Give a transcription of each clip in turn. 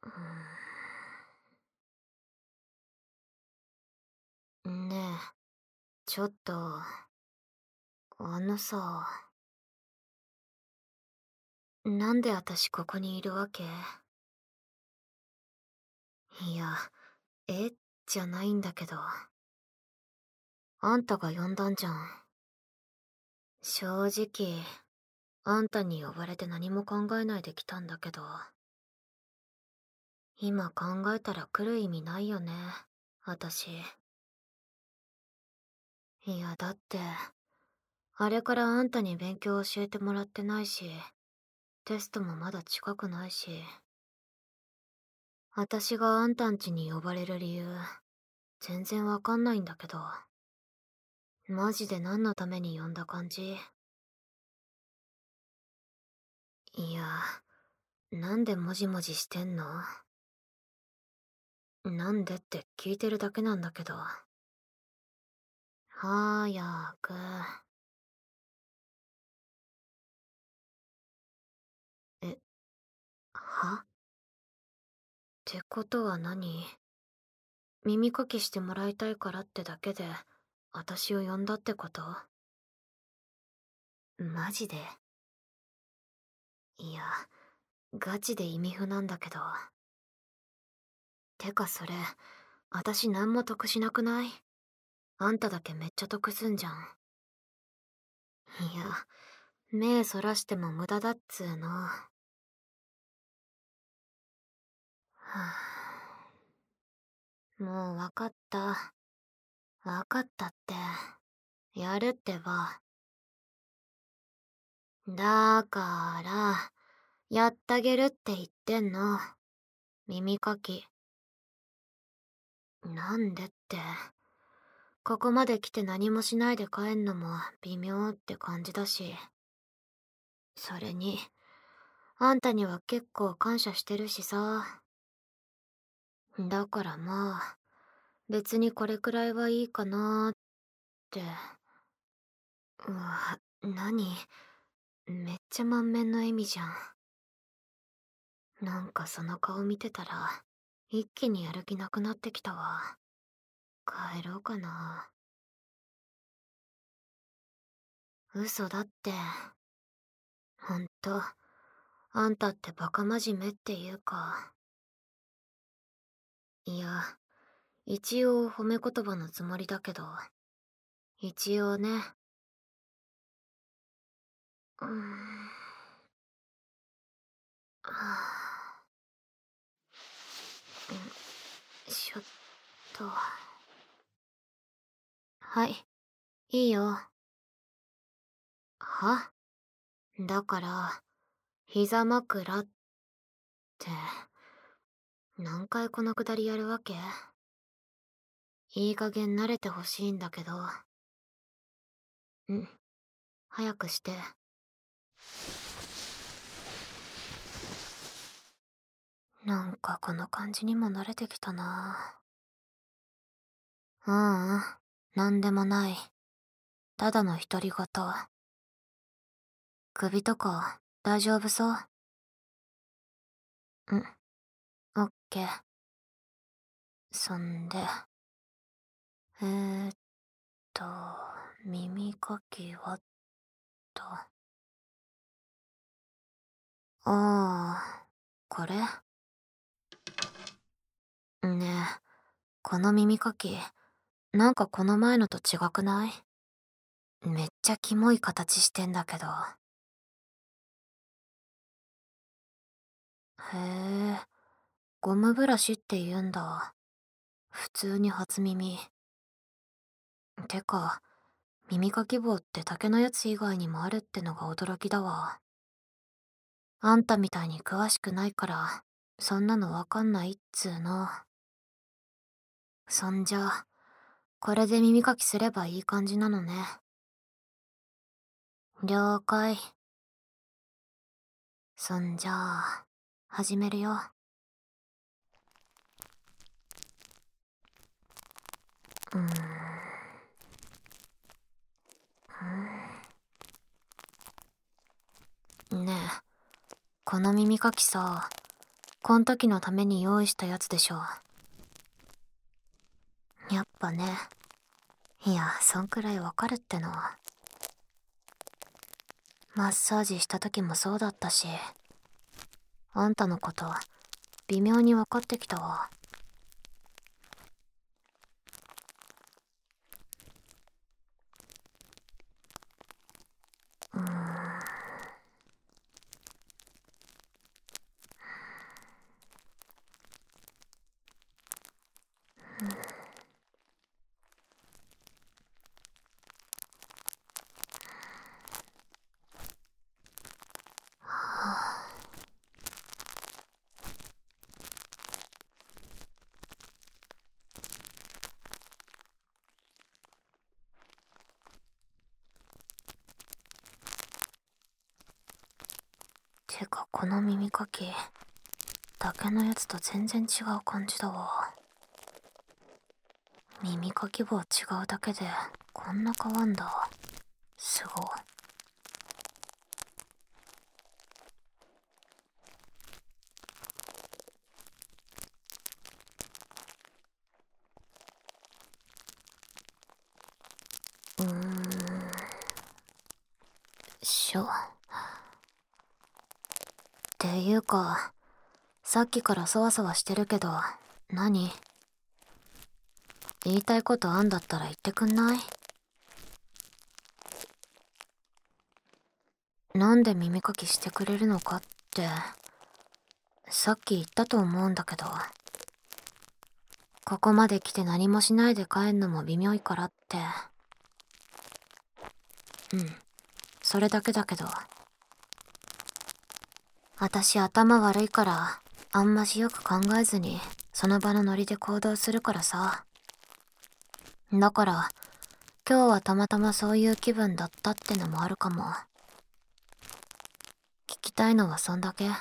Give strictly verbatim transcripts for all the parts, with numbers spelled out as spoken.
ねえ、ちょっと、あのさ、なんで私ここにいるわけ？いや、えじゃないんだけど。あんたが呼んだんじゃん。正直、あんたに呼ばれて何も考えないで来たんだけど、今考えたら来る意味ないよね、私。いや、だって、あれからあんたに勉強教えてもらってないし、テストもまだ近くないし、私があんたん家に呼ばれる理由、全然わかんないんだけど。マジで何のために呼んだ感じ？いや、なんでもじもじしてんの？なんでって聞いてるだけなんだけど。はーやーく。え、は？ってことは何？耳かきしてもらいたいからってだけで、私を呼んだってこと？マジで？いや、ガチで意味不なんだけど。てかそれ、私何も得しなくない？あんただけめっちゃ得すんじゃん。いや、目そらしても無駄だっつーの。はぁ、もうわかった。わかったって。やるってば。だから、やったげるって言ってんの。耳かき。なんでって。ここまで来て何もしないで帰んのも微妙って感じだし。それに、あんたには結構感謝してるしさ。だからまあ、別にこれくらいはいいかなーって。うわ、何？めっちゃ満面の笑みじゃん。なんかその顔見てたら、一気にやる気なくなってきたわ。帰ろうかな。嘘だって。ほんと、あんたってバカ真面目っていうか。いや、一応褒め言葉のつもりだけど、一応ね。うーん。はあ、んちょっと。はい、いいよ。は？だから、膝枕って、何回このくだりやるわけ？いい加減慣れてほしいんだけど。ん、早くして。なんかこの感じにも慣れてきたな。ううん、なんでもない。ただの独り言。首とか大丈夫そう？ん、オッケー。そんで、えーっと、耳かきはと。ああ、これ？ねえ、この耳かき、なんかこの前のと違くない？めっちゃキモい形してんだけど。へえ、ゴムブラシって言うんだ。普通に初耳。てか、耳かき棒って竹のやつ以外にもあるってのが驚きだわ。あんたみたいに詳しくないから、そんなのわかんないっつーの。そんじゃ、これで耳かきすればいい感じなのね。了解。そんじゃあ、始めるよ。うーん。ねえ、この耳かきさ、 こん時のために用意したやつでしょ。やっぱね。いや、そんくらいわかるっての。マッサージした時もそうだったし、あんたのこと微妙に分かってきたわ。うーん。てかこの耳かき、竹のやつと全然違う感じだわ。耳かき棒違うだけでこんな変わんだ。すごい。うーん。しょ。っていうか、さっきからそわそわしてるけど、何？言いたいことあんだったら言ってくんない？なんで耳かきしてくれるのかって、さっき言ったと思うんだけど、ここまで来て何もしないで帰んのも微妙いからって。うん、それだけだけど。私頭悪いから、あんましよく考えずに、その場のノリで行動するからさ。だから、今日はたまたまそういう気分だったってのもあるかも。聞きたいのはそんだけ。うん。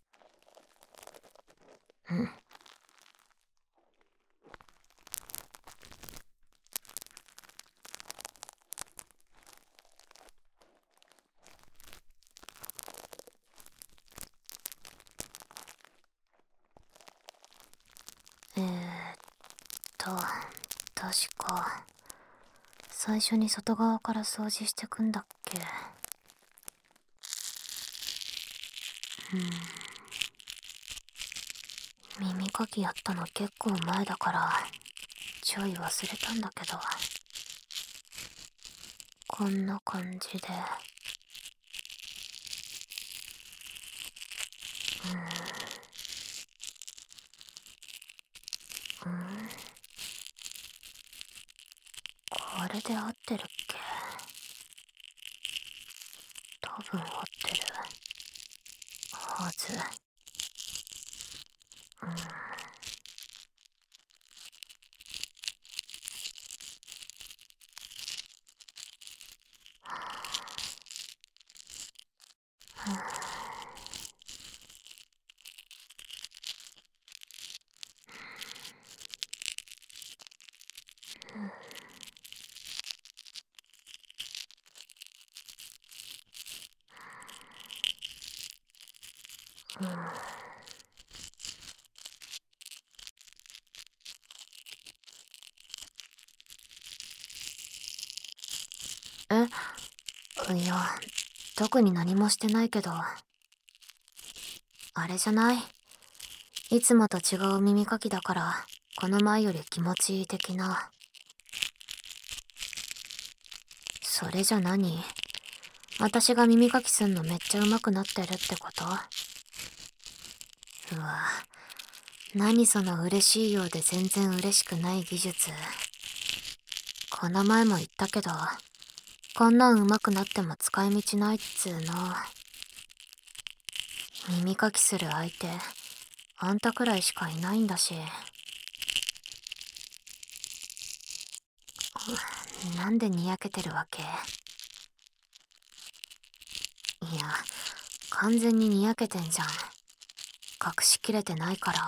えーっと、確か、最初に外側から掃除してくんだっけ。うん。耳かきやったの結構前だから、ちょい忘れたんだけど。こんな感じで。うん。うん。これで合ってるっけ？多分合ってるはず。うん。うん。え、いや、特に何もしてないけど。あれじゃない？いつもと違う耳かきだから、この前より気持ちいい的な。それじゃ何？私が耳かきすんのめっちゃ上手くなってるってこと？うわ、何その嬉しいようで全然嬉しくない技術。この前も言ったけど、こんなん上手くなっても使い道ないっつーの。耳かきする相手、あんたくらいしかいないんだし。なんでにやけてるわけ？いや、完全ににやけてんじゃん。隠しきれてないから。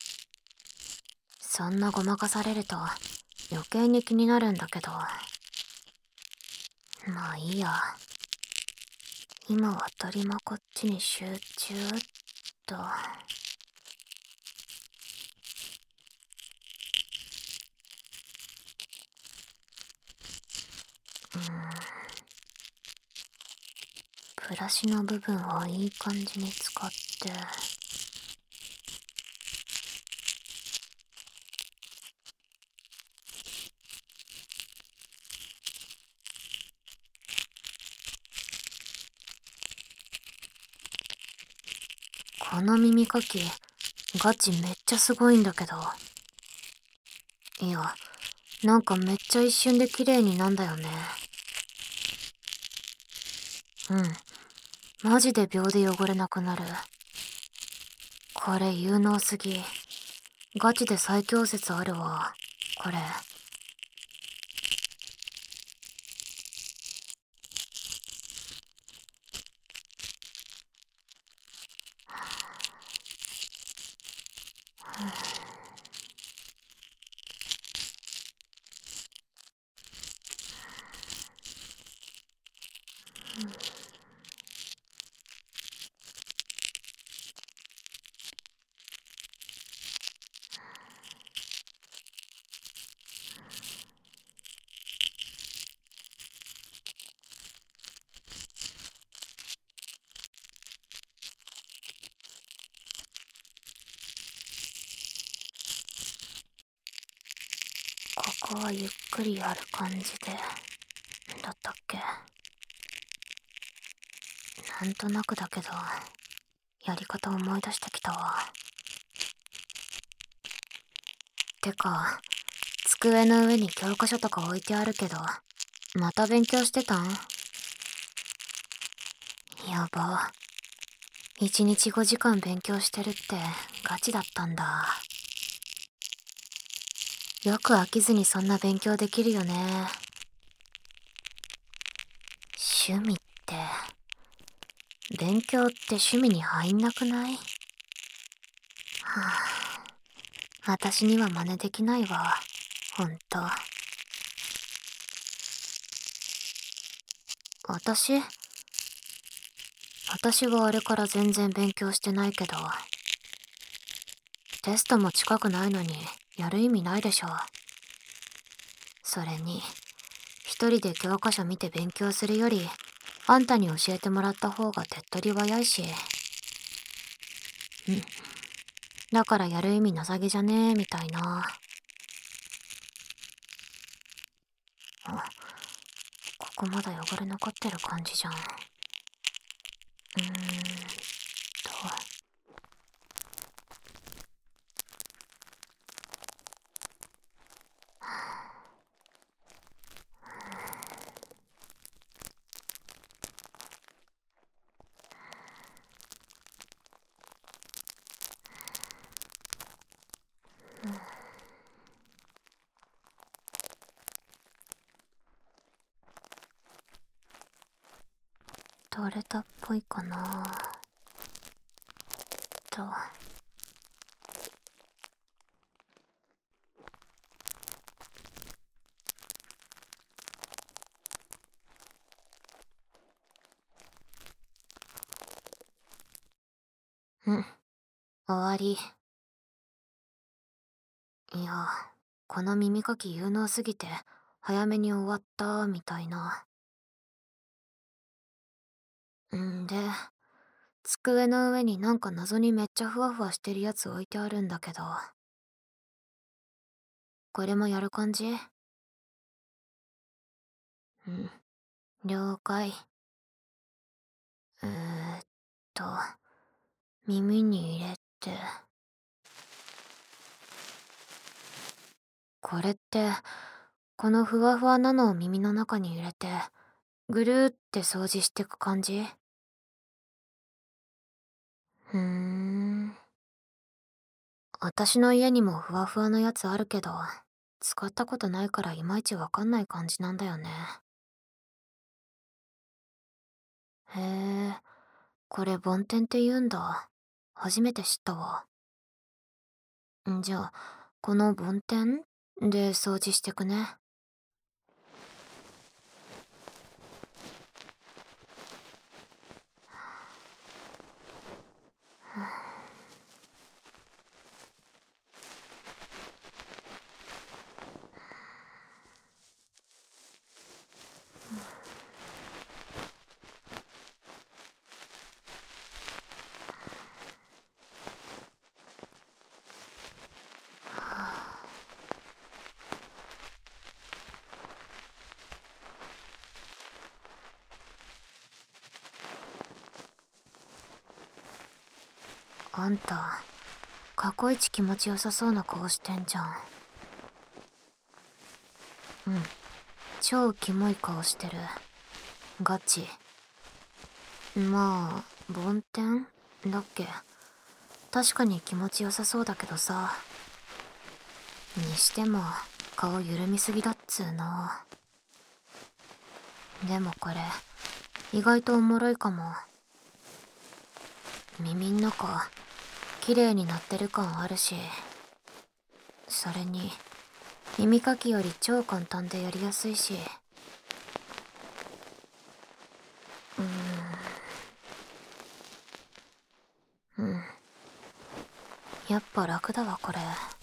そんなごまかされると余計に気になるんだけど。まあいいや。今は鳥間こっちに集中っと。 ブラシの部分をいい感じに使って。この耳かき、ガチめっちゃすごいんだけど。いや、なんかめっちゃ一瞬で綺麗になんだよね。うん。マジで秒で汚れなくなる。これ有能すぎ。ガチで最強説あるわ。これ。ここはゆっくりやる感じでだったっけ。なんとなくだけどやり方思い出してきたわ。てか机の上に教科書とか置いてあるけど、また勉強してたん？やば。いちにちごじかん勉強してるってガチだったんだ。よく飽きずにそんな勉強できるよね。趣味って、勉強って趣味に入んなくない？はあ、私には真似できないわ、ほんと。私私はあれから全然勉強してないけど、テストも近くないのにやる意味ないでしょ。それに、一人で教科書見て勉強するより、あんたに教えてもらった方が手っ取り早いし。うん。だからやる意味なさげじゃねえみたいな。あ、ここまだ汚れ残ってる感じじゃん。うーんと。取れたっぽいかなと。うん、終わり。いや、この耳かき有能すぎて早めに終わったみたいな。んで、机の上になんか謎にめっちゃふわふわしてるやつ置いてあるんだけど、これもやる感じ？うん、了解。えーっと、耳に入れて。これって、このふわふわなのを耳の中に入れて、ぐるーって掃除してく感じ？ふーん。私の家にもふわふわのやつあるけど、使ったことないからいまいちわかんない感じなんだよね。へえ、これ梵天って言うんだ。初めて知ったわ。んじゃあ、この梵天で掃除してくね。 あんた、過去一気持ちよさそうな顔してんじゃん。うん。超キモい顔してる。ガチ。まあ、梵天だっけ。確かに気持ちよさそうだけどさ。にしても、顔緩みすぎだっつーの。でもこれ、意外とおもろいかも。耳ん中、綺麗になってる感あるし。それに、耳かきより超簡単でやりやすいし。うーん。うん。やっぱ楽だわ、これ。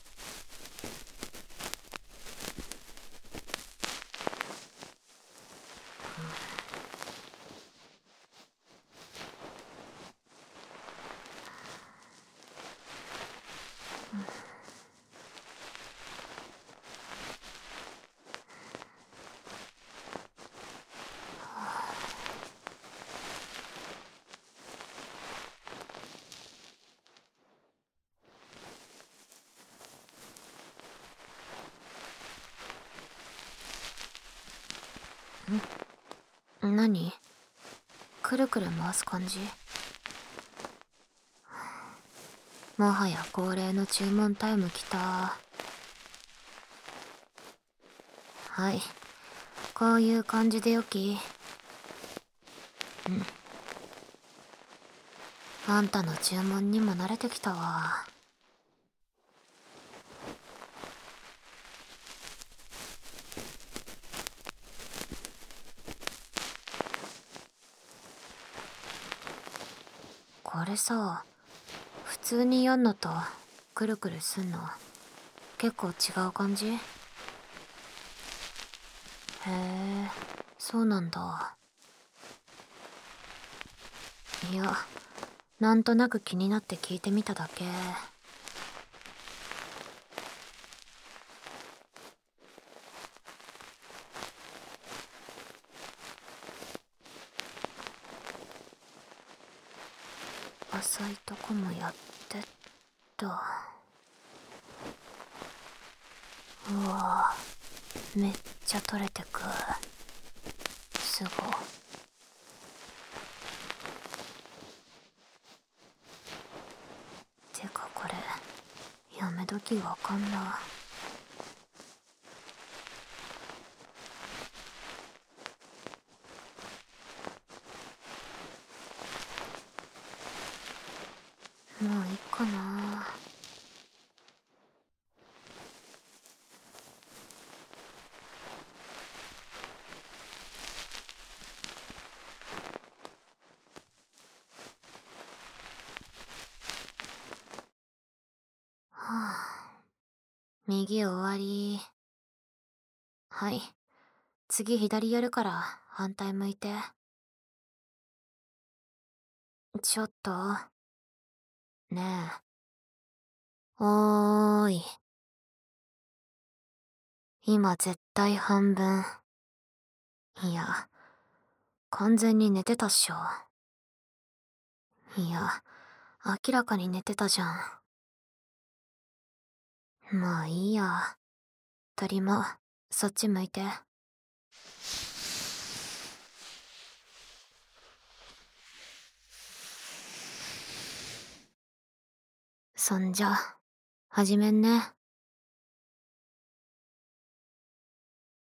ん？何？くるくる回す感じ？もはや恒例の注文タイム来た。はい。こういう感じでよき。うん。あんたの注文にも慣れてきたわ。これさ、普通にやんのとくるくるすんの結構違う感じ？へえ、そうなんだ。いや、なんとなく気になって聞いてみただけ。浅いとこもやってっと。うわぁ、めっちゃ取れてく。すご。てかこれ、やめ時わかんな。もういいかな。はぁ、右終わり。はい。次左やるから反対向いて。ちょっと。ねえ。おーい。今絶対半分。いや、完全に寝てたっしょ。いや、明らかに寝てたじゃん。まあいいや。鳥も、そっち向いて。そんじゃ、始めんね。